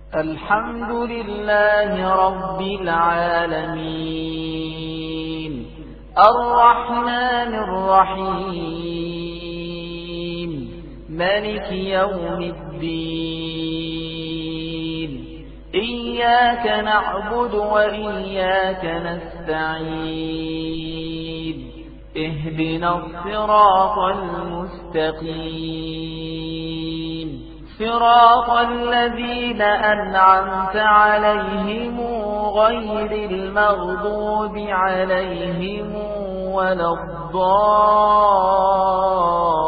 الحمد لله رب العالمين الرحمن الرحيم مالك يوم الدين إياك نعبد وإياك نستعين اهدنا الصراط المستقيم صراط الذين أنعمت عليهم غير المغضوب عليهم ولا الضالين